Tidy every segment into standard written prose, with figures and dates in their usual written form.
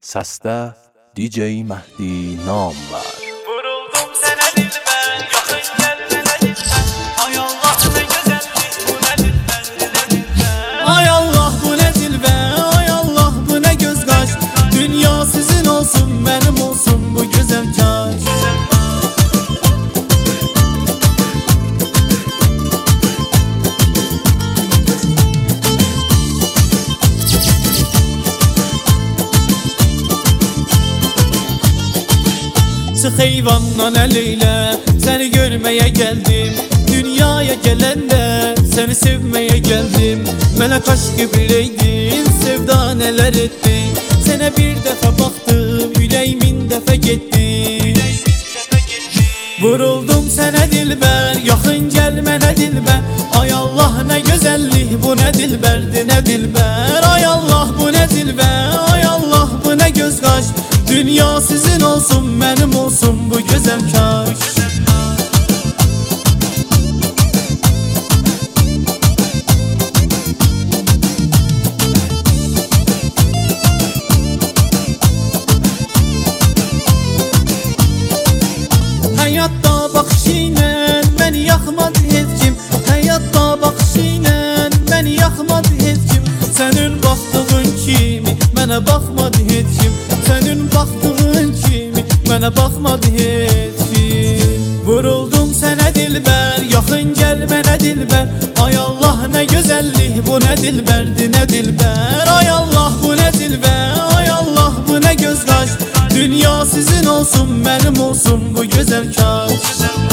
Səsdə DJ Mehdi Namvar. Vuruldum sənə dilbər, yaxın gəl mənə dilbər. Ay Allah nə gözəllik, bu nə dilbər, nə dilbər. Ay Allah bu nə dilbər, ay Allah bu nə göz qaş. Dünya sizin olsun, mənim olsun bu gözəl kaş. Sıx heyvandan əl səni görməyə gəldim. Dünyaya gələndə səni sevməyə gəldim. Mənə kaş qibləydin, sevda nələr etdin. Sənə bir dəfə baxdım, ürəyimin dəfə getdi. Vuruldum sənə dilbər, yaxın gəl mənə dilbər. Ay Allah nə gözəllik, bu nə dilbərdir, nə dilbər. Ay Allah bu nə dilbər, ay Allah bu nə göz qaş. Dünya sizin olsun, mənim olsun bu gözəl kaş. Həyatda baxışı ilə məni yaxmadı heç kim. Həyatda baxışı ilə məni yaxmadı heç kim. Sənin baxdığın kimi mənə baxmadı heç kim. Sənin baxdığın kimi mənə baxmadı heç kim. Vuruldum sənə dilbər, yaxın gəl mənə dilbər. Ay Allah nə gözəllik, bu nə dilbərdir, nə dilbər. Ay Allah bu nə dilbər, ay Allah bu nə göz qaş. Dünya sizin olsun, mənim olsun bu gözəl kaş.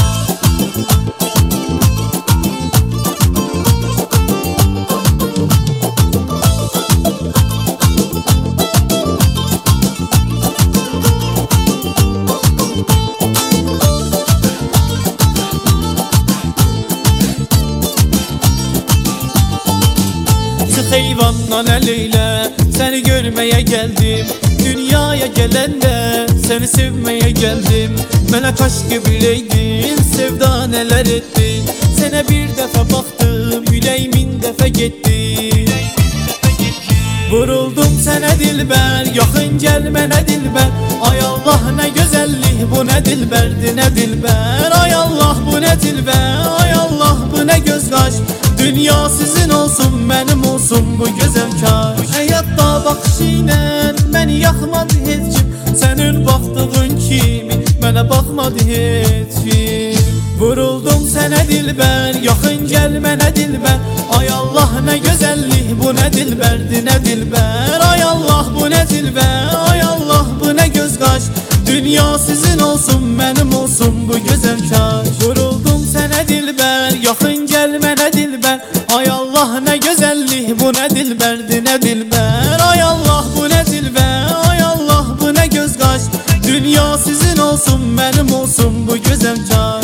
Heyvandan əl səni görməyə gəldim. Dünyaya gələndə səni sevməyə gəldim. Mənə kaş qibləydin, sevda nələr etdin. Sənə bir dəfə baxdım, ürəyimin dəfə getdi. Vuruldum sənə dilbər, yaxın gəl mənə dilbər. Ay Allah nə gözəllik, bu nə dilbərdir, nə dilbər. Ay Allah bu nə dilbər, ay Allah bu nə göz qaş. Dünya sizin olsun, mənim olsun bu gözəl kaş. Həyatda baxışı ilə məni yaxmadı heç kim. Sənin baxdığın kimi mənə baxmadı heç kim. Vuruldum sənə dilbər, yaxın gəl mənə dilbər. Ay Allah nə gözəllik, bu nə dilbərdir, nə dilbər. Ay Allah bu nə dilbər, ay Allah bu nə göz qaş. Dünya sizin olsun, mənim olsun bu gözəl kaş. Vuruldum sənə dilbər, yaxın gəl mənə dilbər. Ay Allah nə gözəllik, bu nə dilbərdir, nə dilbər. Ay Allah bu nə dilbər, ay Allah bu nə göz qaş. Dünya sizin olsun, mənim olsun bu gözəl kaş.